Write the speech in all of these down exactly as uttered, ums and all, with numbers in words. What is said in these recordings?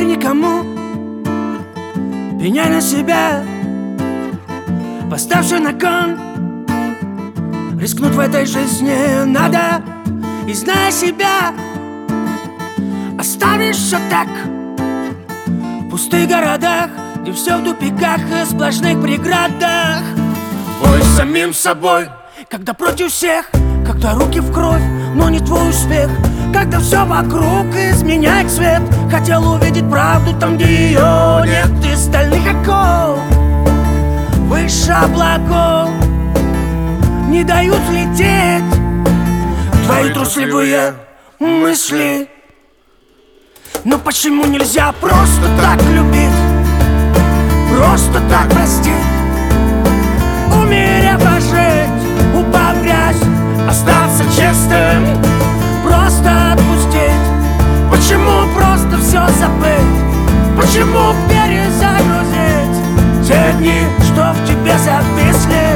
верь никому, пеняй на себя, поставь все на кон. Рискнуть в этой жизни надо, и знай себя. Оставишь все так в пустых городах, где все в тупиках и сплошных преградах. Бой с самим собой, когда против всех, когда руки в кровь, но не твой успех. Когда все вокруг изменяет цвет, хотел увидеть правду там, где ее нет. И стальных оков выше облаков не дают лететь твои трусливые мысли. Но почему нельзя просто так любить, просто так простить, умеря пожить, упав в грязь, остаться чистым, просто отпустить? Почему просто все забыть? Почему перезагрузить те дни, что в тебе зависли?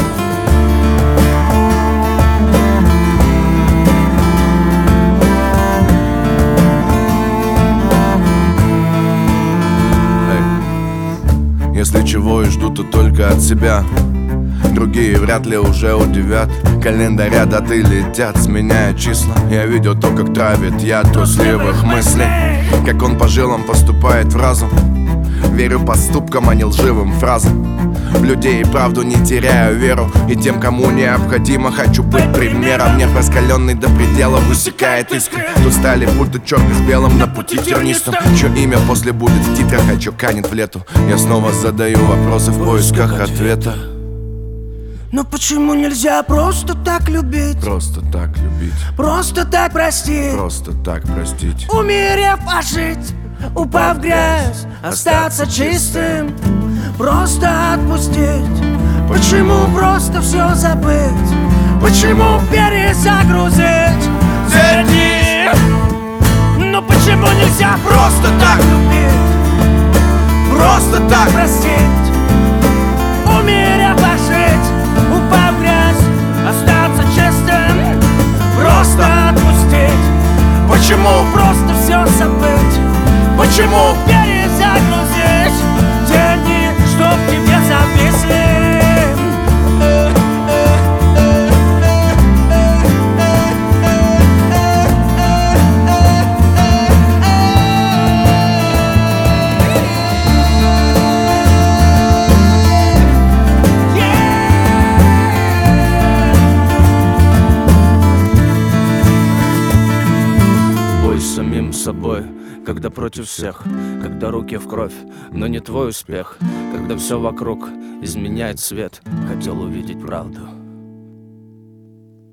Если чего и жду, то только от себя. Другие вряд ли уже удивят. Календаря даты летят, сменяя числа. Я видел то, как травит яд трусливых мыслей, как он по жилам поступает в разум. Верю поступкам, а не лживым фразам. В людей и правду не теряю веру, и тем, кому необходимо, хочу быть примером. Нерв раскаленный до предела высекает искры. Тут стали будто черный с белым на пути тернистом. Чье имя после будет в титрах, а чье канет в лету. Я снова задаю вопросы в поисках ответа. Но почему нельзя просто так любить? Просто так любить, просто так простить, просто так простить, умерев ожить, упав в грязь, остаться чистым, просто отпустить? Почему просто все забыть? Почему перезагрузить те дни? Но почему нельзя просто так любить, просто так простить, умерев ожить, упав в грязь, остаться чистым, просто отпустить? Почему просто все забыть? Почему перезагрузить те дни, что в тебе зависли? Самим собой, когда против всех, когда руки в кровь, но не твой успех, когда все вокруг изменяет цвет, хотел увидеть правду.